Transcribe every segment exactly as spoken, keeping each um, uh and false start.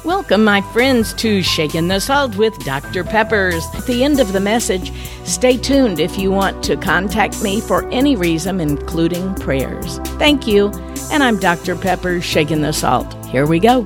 Welcome, my friends, to Shakin' the Salt with Doctor Peppers. At the end of the message, stay tuned if you want to contact me for any reason, including prayers. Thank you, and I'm Doctor Peppers, Shakin' the Salt. Here we go.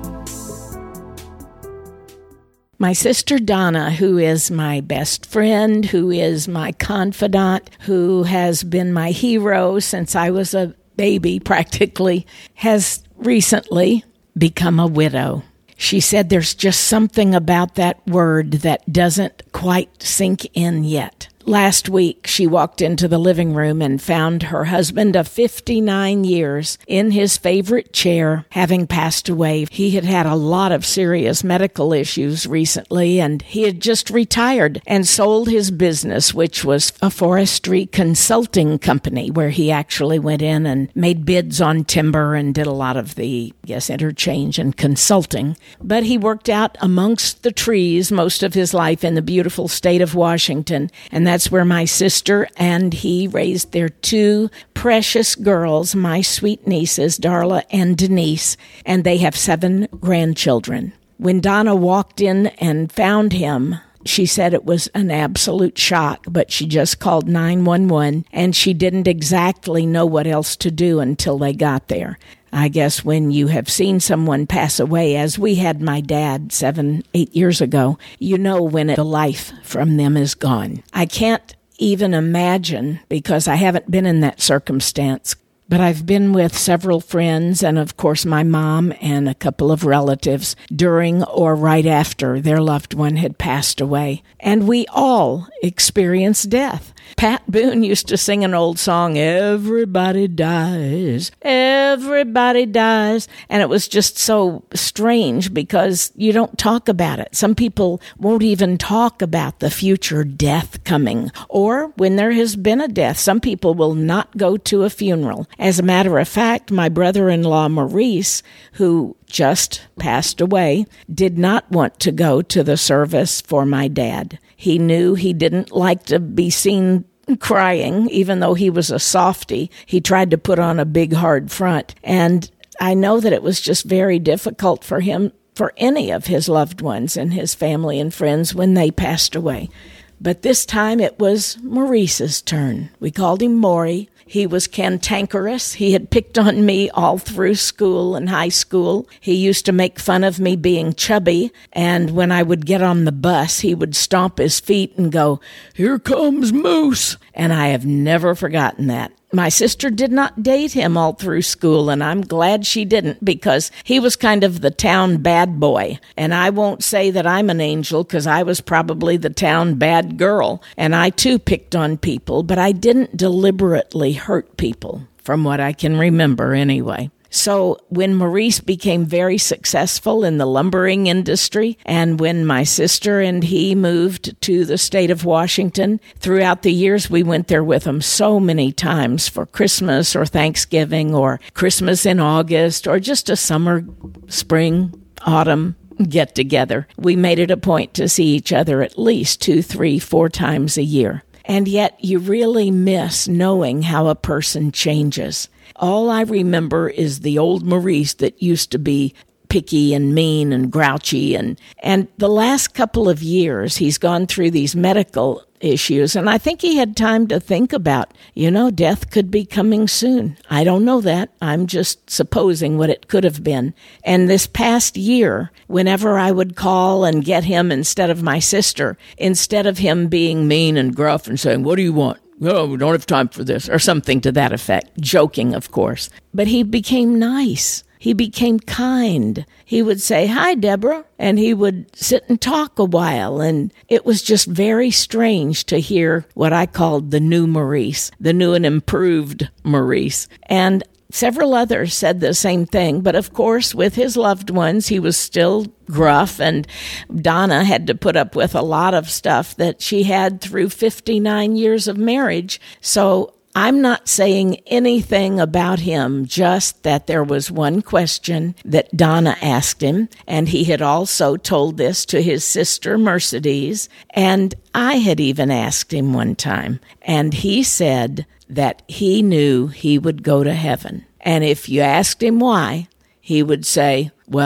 My sister Donna, who is my best friend, who is my confidant, who has been my hero since I was a baby practically, has recently become a widow. She said there's just something about that word that doesn't quite sink in yet. Last week, she walked into the living room and found her husband of fifty-nine years in his favorite chair, having passed away. He had had a lot of serious medical issues recently, and he had just retired and sold his business, which was a forestry consulting company, where he actually went in and made bids on timber and did a lot of the, yes, interchange and consulting. But he worked out amongst the trees most of his life in the beautiful state of Washington, and that's where my sister and he raised their two precious girls, my sweet nieces, Darla and Denise, and they have seven grandchildren. When Donna walked in and found him, she said it was an absolute shock, but she just called nine one one, and she didn't exactly know what else to do until they got there. I guess when you have seen someone pass away, as we had my dad seven, eight years ago, you know when the life from them is gone. I can't even imagine, because I haven't been in that circumstance, but I've been with several friends and, of course, my mom and a couple of relatives during or right after their loved one had passed away. And we all experience death. Pat Boone used to sing an old song, "Everybody dies, everybody dies." And it was just so strange because you don't talk about it. Some people won't even talk about the future death coming. Or when there has been a death, some people will not go to a funeral. As a matter of fact, my brother-in-law Maurice, who just passed away, did not want to go to the service for my dad. He knew he didn't like to be seen crying, even though he was a softie. He tried to put on a big, hard front. And I know that it was just very difficult for him, for any of his loved ones and his family and friends when they passed away. But this time it was Maurice's turn. We called him Maury. He was cantankerous. He had picked on me all through school and high school. He used to make fun of me being chubby, and when I would get on the bus, he would stomp his feet and go, "Here comes Moose." And I have never forgotten that. My sister did not date him all through school, and I'm glad she didn't, because he was kind of the town bad boy. And I won't say that I'm an angel, because I was probably the town bad girl. And I, too, picked on people, but I didn't deliberately hurt people, from what I can remember anyway. So when Maurice became very successful in the lumbering industry, and when my sister and he moved to the state of Washington, throughout the years we went there with him so many times for Christmas or Thanksgiving or Christmas in August or just a summer, spring, autumn get together. We made it a point to see each other at least two, three, four times a year. And yet you really miss knowing how a person changes. All I remember is the old Maurice that used to be picky and mean and grouchy. And, and the last couple of years, he's gone through these medical issues. And I think he had time to think about, you know, death could be coming soon. I don't know that. I'm just supposing what it could have been. And this past year, whenever I would call and get him instead of my sister, instead of him being mean and gruff and saying, "What do you want? No, we don't have time for this," or something to that effect, joking, of course. But he became nice. He became kind. He would say, "Hi, Deborah," and he would sit and talk a while. And it was just very strange to hear what I called the new Maurice, the new and improved Maurice. And several others said the same thing, but of course, with his loved ones, he was still gruff, and Donna had to put up with a lot of stuff that she had through fifty-nine years of marriage. So I'm not saying anything about him, just that there was one question that Donna asked him, and he had also told this to his sister Mercedes, and I had even asked him one time, and he said that he knew he would go to heaven. And if you asked him why, he would say, "Well,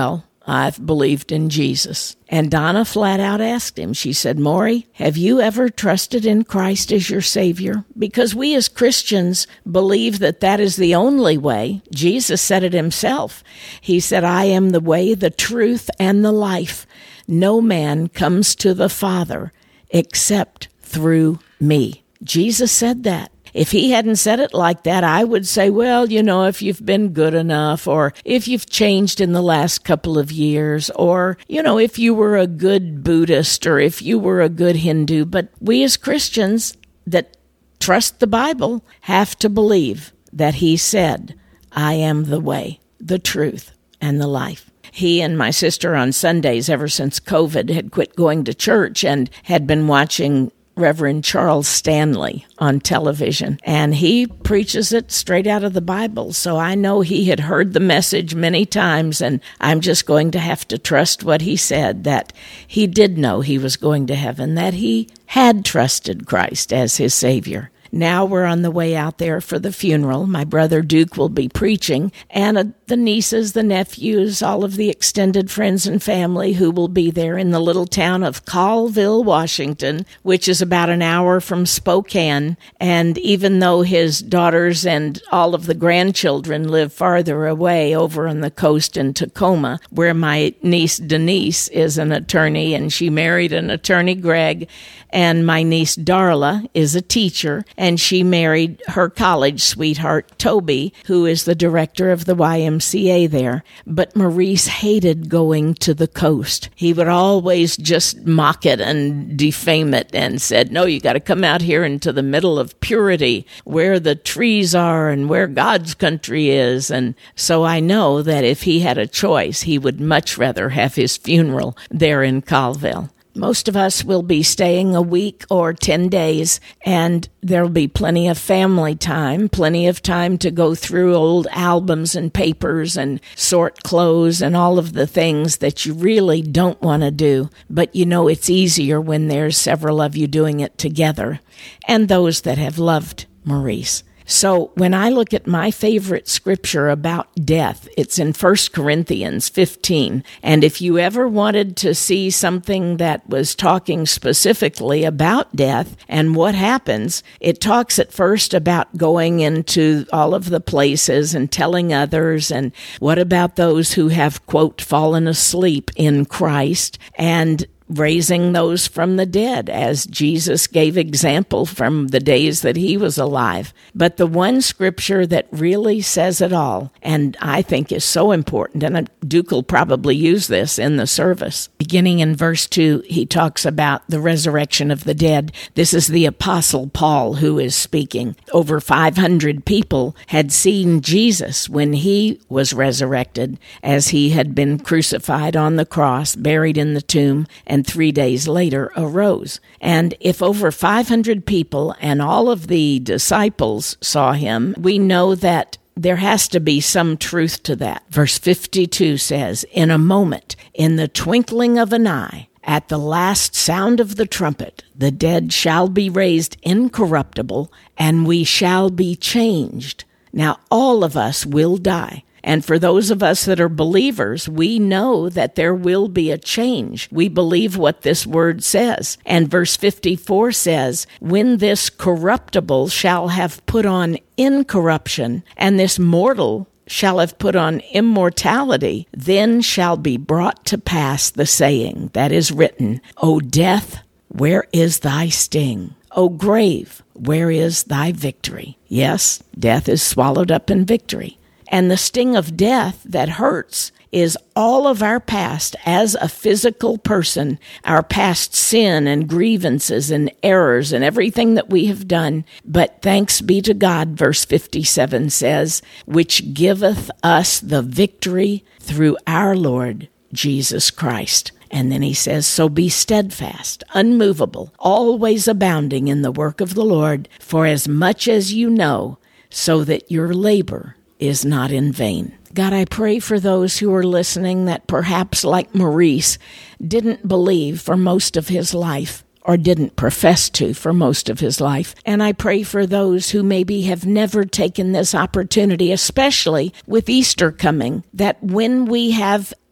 I've believed in Jesus. And Donna flat out asked him, she said, Maury, have you ever trusted in Christ as your Savior? Because we as Christians believe that that is the only way. Jesus said it himself. He said, I am the way, the truth, and the life. No man comes to the Father except through me. Jesus said that. If he hadn't said it like that, I would say, well, you know, if you've been good enough, or if you've changed in the last couple of years, or, you know, if you were a good Buddhist, or if you were a good Hindu. But we as Christians that trust the Bible have to believe that he said, I am the way, the truth, and the life. He and my sister on Sundays, ever since COVID, had quit going to church and had been watching Reverend Charles Stanley on television, and he preaches it straight out of the Bible. So I know he had heard the message many times, and I'm just going to have to trust what he said, that he did know he was going to heaven, that he had trusted Christ as his Savior. Now we're on the way out there for the funeral. My brother Duke will be preaching, and uh, the nieces, the nephews, all of the extended friends and family who will be there in the little town of Colville, Washington, which is about an hour from Spokane. And even though his daughters and all of the grandchildren live farther away over on the coast in Tacoma, where my niece Denise is an attorney, and she married an attorney, Greg, and my niece Darla is a teacher, and she married her college sweetheart, Toby, who is the director of the Y M C A there. But Maurice hated going to the coast. He would always just mock it and defame it and said, no, you got to come out here into the middle of purity, where the trees are and where God's country is. And so I know that if he had a choice, he would much rather have his funeral there in Colville. Most of us will be staying a week or ten days, and there'll be plenty of family time, plenty of time to go through old albums and papers and sort clothes and all of the things that you really don't want to do. But you know it's easier when there's several of you doing it together, and those that have loved Maurice. So when I look at my favorite scripture about death, it's in First Corinthians fifteen. And if you ever wanted to see something that was talking specifically about death and what happens, it talks at first about going into all of the places and telling others. And what about those who have, quote, fallen asleep in Christ, and raising those from the dead, as Jesus gave example from the days that he was alive. But the one scripture that really says it all, and I think is so important, and Duke will probably use this in the service. Beginning in verse two, he talks about the resurrection of the dead. This is the Apostle Paul who is speaking. Over five hundred people had seen Jesus when he was resurrected, as he had been crucified on the cross, buried in the tomb, and three days later arose. And if over five hundred people and all of the disciples saw him, we know that there has to be some truth to that. Verse fifty-two says, in a moment, in the twinkling of an eye, at the last sound of the trumpet, the dead shall be raised incorruptible, and we shall be changed. Now all of us will die. And for those of us that are believers, we know that there will be a change. We believe what this word says. And verse fifty-four says, when this corruptible shall have put on incorruption, and this mortal shall have put on immortality, then shall be brought to pass the saying that is written, O death, where is thy sting? O grave, where is thy victory? Yes, death is swallowed up in victory. And the sting of death that hurts is all of our past as a physical person, our past sin and grievances and errors and everything that we have done. But thanks be to God, verse fifty-seven says, which giveth us the victory through our Lord Jesus Christ. And then he says, so be steadfast, unmovable, always abounding in the work of the Lord, for as much as you know, so that your labor is not in vain. God, I pray for those who are listening that perhaps, like Maurice, didn't believe for most of his life, or didn't profess to for most of his life. And I pray for those who maybe have never taken this opportunity, especially with Easter coming, that when we have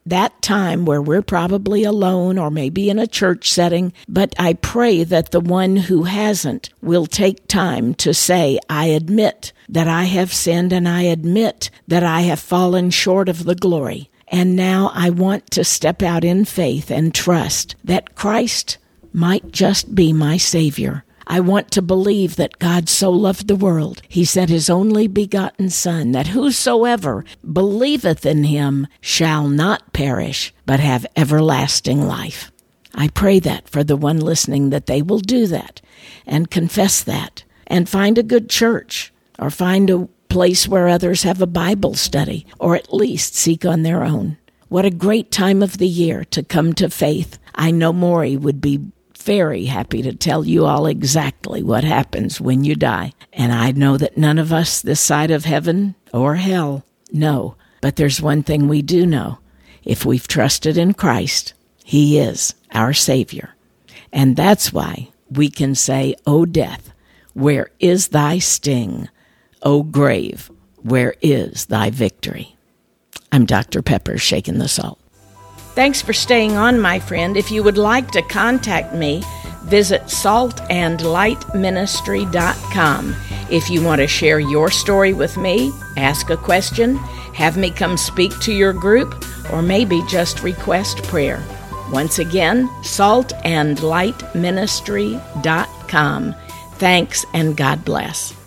that time where we're probably alone or maybe in a church setting, but I pray that the one who hasn't will take time to say, I admit that I have sinned and I admit that I have fallen short of the glory. And now I want to step out in faith and trust that Christ might just be my Savior. I want to believe that God so loved the world, he sent his only begotten Son, that whosoever believeth in him shall not perish, but have everlasting life. I pray that for the one listening, that they will do that and confess that and find a good church or find a place where others have a Bible study, or at least seek on their own. What a great time of the year to come to faith. I know Maury would be very happy to tell you all exactly what happens when you die. And I know that none of us this side of heaven or hell know. But there's one thing we do know. If we've trusted in Christ, he is our Savior. And that's why we can say, O death, where is thy sting? O grave, where is thy victory? I'm Doctor Pepper, shaking the salt. Thanks for staying on, my friend. If you would like to contact me, visit salt and light ministry dot com. If you want to share your story with me, ask a question, have me come speak to your group, or maybe just request prayer. Once again, salt and light ministry dot com. Thanks, and God bless.